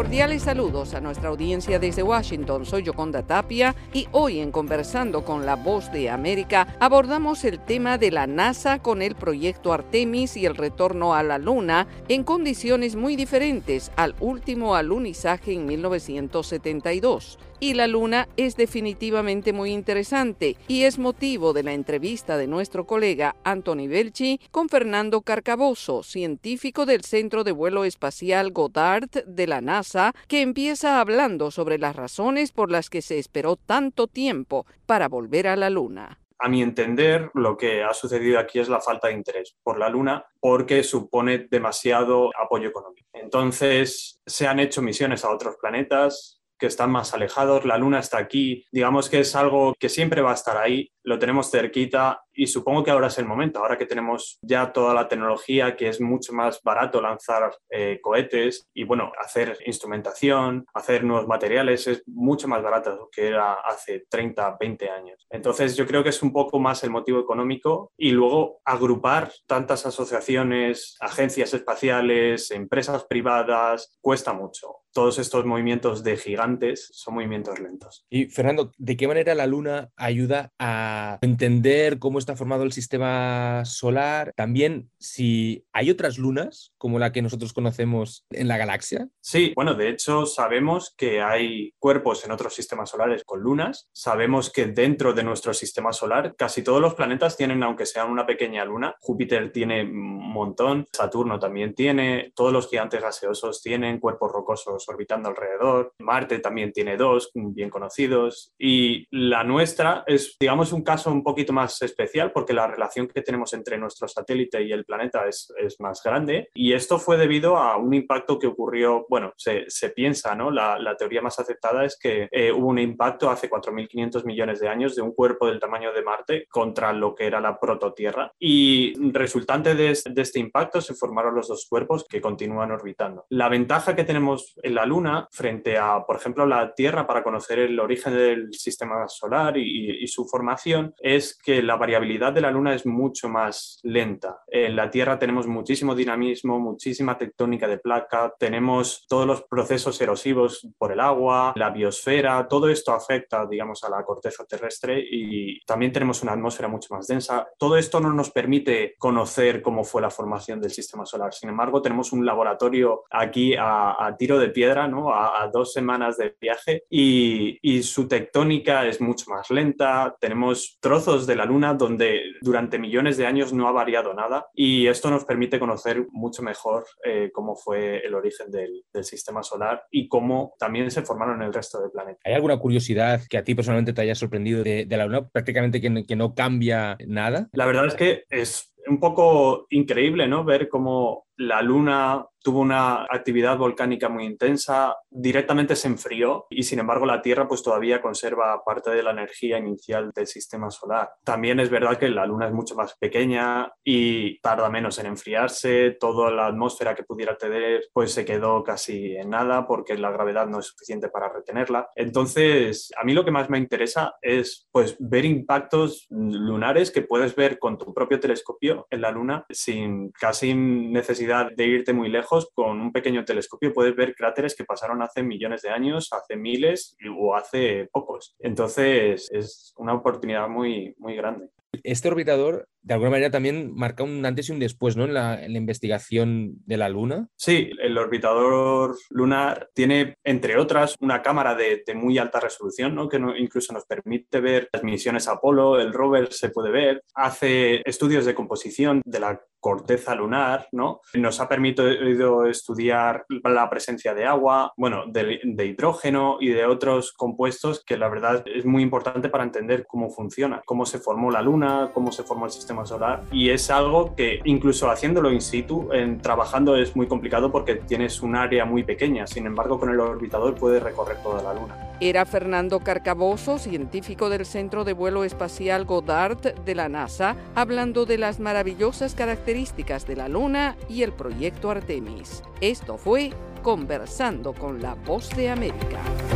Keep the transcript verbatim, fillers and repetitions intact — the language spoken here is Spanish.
Cordiales saludos a nuestra audiencia desde Washington. Soy Yoconda Tapia y hoy en Conversando con la Voz de América abordamos el tema de la NASA con el proyecto Artemis y el retorno a la Luna en condiciones muy diferentes al último alunizaje en mil novecientos setenta y dos. Y la Luna es definitivamente muy interesante y es motivo de la entrevista de nuestro colega Anthony Belchi con Fernando Carcaboso, científico del Centro de Vuelo Espacial Goddard de la NASA, que empieza hablando sobre las razones por las que se esperó tanto tiempo para volver a la Luna. A mi entender, lo que ha sucedido aquí es la falta de interés por la Luna porque supone demasiado apoyo económico. Entonces, se han hecho misiones a otros planetas que están más alejados, la Luna está aquí, digamos que es algo que siempre va a estar ahí, lo tenemos cerquita y supongo que ahora es el momento, ahora que tenemos ya toda la tecnología, que es mucho más barato lanzar eh, cohetes y bueno, hacer instrumentación, hacer nuevos materiales, es mucho más barato de lo que era hace treinta, veinte años. Entonces yo creo que es un poco más el motivo económico y luego agrupar tantas asociaciones, agencias espaciales, empresas privadas, cuesta mucho. Todos estos movimientos de gigantes son movimientos lentos. Y Fernando, ¿de qué manera la Luna ayuda a entender cómo está formado el sistema solar? También, si hay otras lunas como la que nosotros conocemos en la galaxia. Sí, bueno, de hecho sabemos que hay cuerpos en otros sistemas solares con lunas. Sabemos que dentro de nuestro sistema solar casi todos los planetas tienen, aunque sean una pequeña luna. Júpiter tiene un montón, Saturno también tiene, todos los gigantes gaseosos tienen cuerpos rocosos orbitando alrededor. Marte también tiene dos bien conocidos y la nuestra es, digamos, un caso un poquito más especial porque la relación que tenemos entre nuestro satélite y el planeta es, es más grande y esto fue debido a un impacto que ocurrió, bueno, se, se piensa, ¿no? La, la teoría más aceptada es que eh, hubo un impacto hace cuatro mil quinientos millones de años de un cuerpo del tamaño de Marte contra lo que era la prototierra y resultante de, de este impacto se formaron los dos cuerpos que continúan orbitando. La ventaja que tenemos en la Luna frente a, por ejemplo, la Tierra para conocer el origen del sistema solar y, y su formación es que la variabilidad de la Luna es mucho más lenta. En la Tierra tenemos muchísimo dinamismo, muchísima tectónica de placa, tenemos todos los procesos erosivos por el agua, la biosfera, todo esto afecta, digamos, a la corteza terrestre y también tenemos una atmósfera mucho más densa. Todo esto no nos permite conocer cómo fue la formación del sistema solar. Sin embargo, tenemos un laboratorio aquí a, a tiro de piedra, ¿no? a, a dos semanas de viaje y, y su tectónica es mucho más lenta. Tenemos trozos de la Luna donde durante millones de años no ha variado nada y esto nos permite conocer mucho mejor eh, cómo fue el origen del, del sistema solar y cómo también se formaron el resto del planeta. ¿Hay alguna curiosidad que a ti personalmente te haya sorprendido de, de la Luna? Prácticamente que, que no cambia nada. La verdad es que es un poco increíble, ¿no? Ver cómo la Luna tuvo una actividad volcánica muy intensa, directamente se enfrió y sin embargo la Tierra pues todavía conserva parte de la energía inicial del sistema solar. También es verdad que la Luna es mucho más pequeña y tarda menos en enfriarse, toda la atmósfera que pudiera tener pues se quedó casi en nada porque la gravedad no es suficiente para retenerla. Entonces, a mí lo que más me interesa es pues ver impactos lunares que puedes ver con tu propio telescopio en la Luna sin casi necesidad de irte muy lejos. Con un pequeño telescopio puedes ver cráteres que pasaron hace millones de años, hace miles o hace pocos. Entonces es una oportunidad muy, muy grande. Este orbitador, de alguna manera, también marca un antes y un después, ¿no? En la, en la investigación de la Luna. Sí, el orbitador lunar tiene, entre otras, una cámara de, de muy alta resolución, ¿no? Que no, incluso nos permite ver las misiones Apolo, el rover se puede ver, hace estudios de composición de la corteza lunar, ¿no? Nos ha permitido estudiar la presencia de agua, bueno, de, de hidrógeno y de otros compuestos que la verdad es muy importante para entender cómo funciona, cómo se formó la Luna, cómo se formó el sistema solar y es algo que incluso haciéndolo in situ, en, trabajando es muy complicado porque tienes un área muy pequeña, sin embargo con el orbitador puedes recorrer toda la Luna. Era Fernando Carcaboso, científico del Centro de Vuelo Espacial Goddard de la NASA, hablando de las maravillosas características de la Luna y el proyecto Artemis. Esto fue Conversando con la Voz de América.